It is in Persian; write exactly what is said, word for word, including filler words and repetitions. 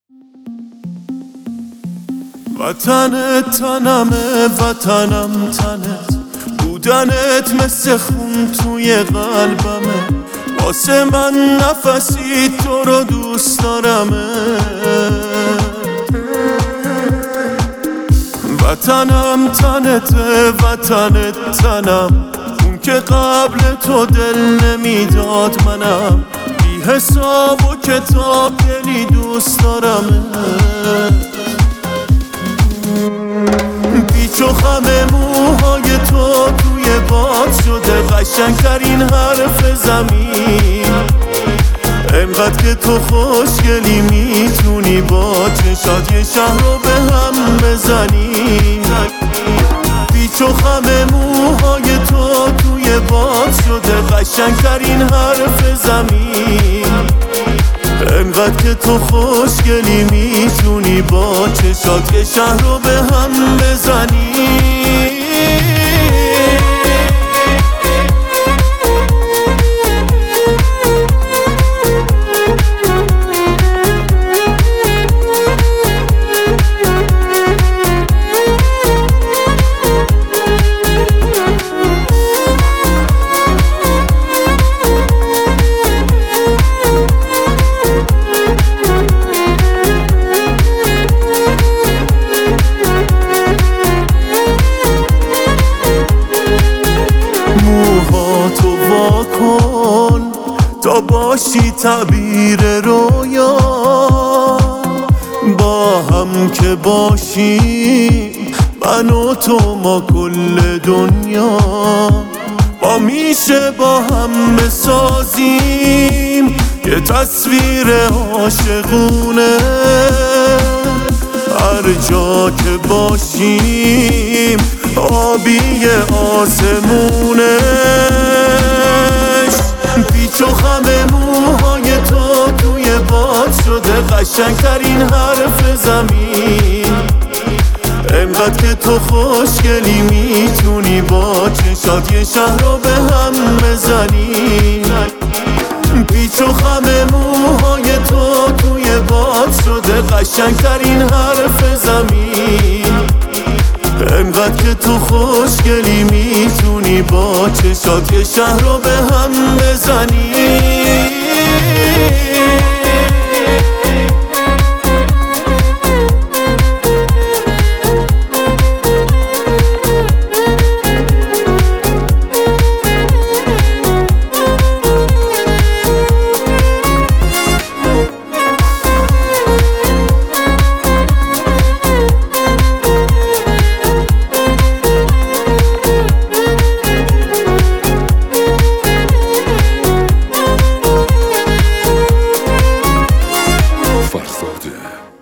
وطنت تنمه، وطنم تنت، بودنت مثل خون توی قلبمه، واسه من نفسی تو رو دوست دارمه. وطنم تنته، وطنت تنم، اون که قبل تو دل نمیداد منم، بی حساب و کتاب دلی دوست دارمه. پیچ و خم موهای تو توی باد شده قشنگترین حرف زمین، انقدر که تو خوشگلی میتونی با چشات یه شهر رو به هم بزنی. پیچ و خم موهای تو توی باد شده قشنگترین حرف زمین، انقدر که تو خوشگلی میتونی با چشات یه شهر رو به هم بزنی. تا باشی تعبیر رویا، با هم که باشیم من و تو ما کل دنیا، ما میشه با هم بسازیم یه تصویر عاشقونه. هر جا که باشیم آبی آسمونه، پیچ و خم موهای تو توی باد شده قشنگترین حرف زمین، انقدر که تو خوشگلی میتونی با چشات یه شهر رو به هم بزنی. پیچ و خم موهای تو توی باد شده قشنگترین حرف زمین، انقدر که تو خوشگلی میتونی با چشات یه شهر رو به هم بزنی. Farfode.